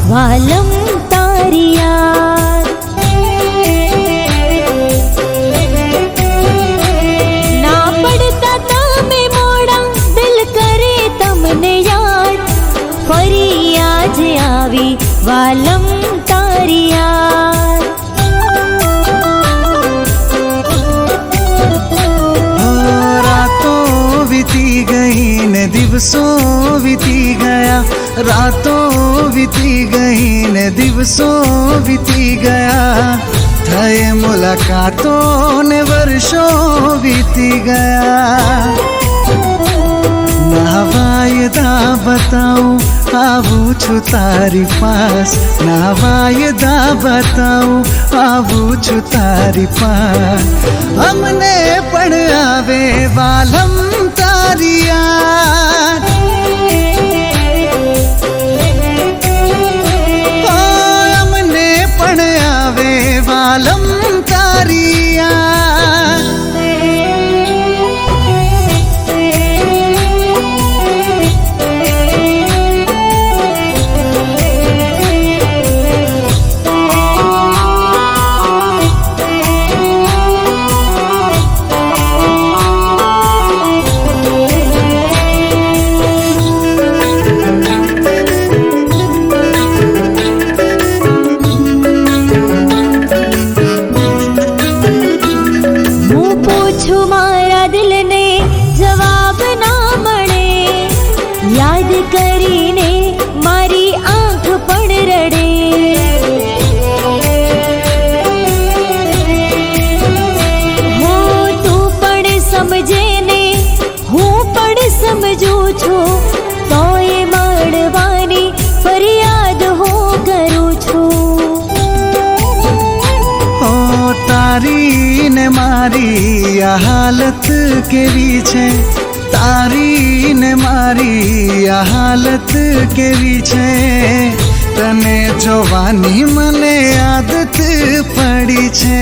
वालम तारी याद। ना पड़ता तामे मोड़ा दिल करे तमने याद, फरी आज आवी वालम तारी याद। रातों बीती गई ने दिवसों बीती गया, रातों बीती गई ने दिवसों बीती गया, थए मुलाकातों ने वर्षों बीती गया। ना वायदा बताऊं आऊं छु तारी पास, ना वायदा बताऊं आऊं छु तारी पास। हमने पण आवे वालम तारी याद, हमने पण आवे वालम तारी याद। याद करीने मारी आंख पण रड़े, हो तू पण समझे ने हूँ पण समझू छो, तो ये माणवानी फरियाद हो करूँ छू। ओ तारी ने मारी आ हालत केवी छे, तारी ने मारी आ हालत केवी छे, तने जोवानी मने आदत पड़ी छे।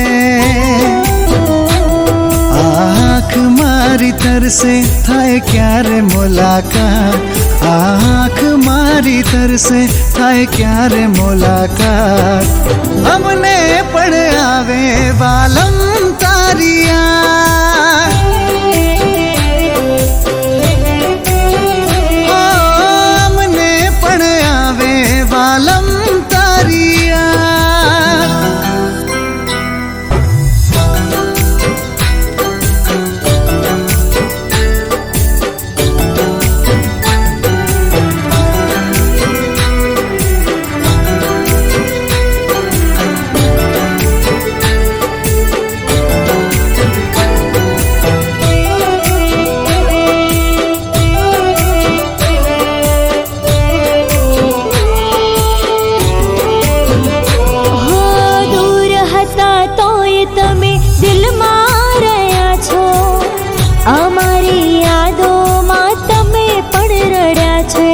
आँख मारी तरसे थाय क्यारे मुलाकात, आँख मारी तरसे थाय क्यारे मुलाकात। हमने पण आवे वालम तारी याद, वालम तारी याद। અમારી યાદોમાં તમે પણ રડ્યા છો,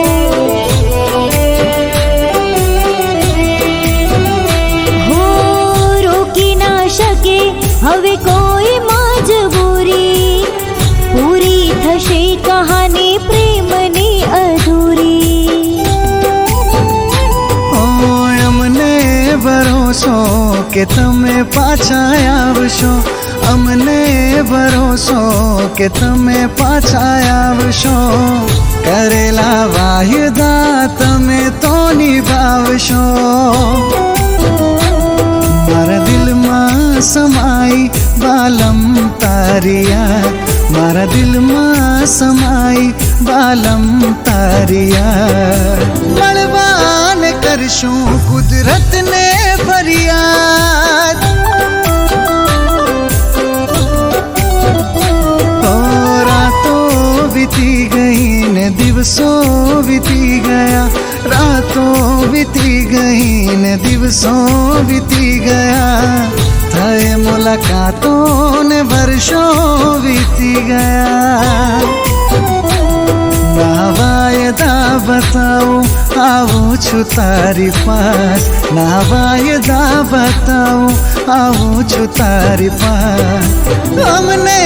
હો રોકી ના શકે હવે કોઈ મજબૂરી, પૂરી થશે કહાની પ્રેમની અધૂરી। ઓ અમને ભરોસો કે તમે પાછા આવશો, અમને ભરોસો કે તમે પાછા આવશો, કરેલા વાયદા તમે તો નિભાવશો। મારા દિલમાં સમાઈ વાલમ તારી યાદ, મારા દિલમાં સમાઈ વાલમ તારી યાદ। મળવાને કરશું કુદરતને ફરિયાદ, बीती गई ने दिवसों बीती गया, रातों बीती गई ने दिवसों बीती गया, थए मुलाकातों ने वर्षों बीती गया। ना वायदा बताऊं आऊं छु तारी पास, ना वायदा बताऊं आऊं छु तारी पास। हमने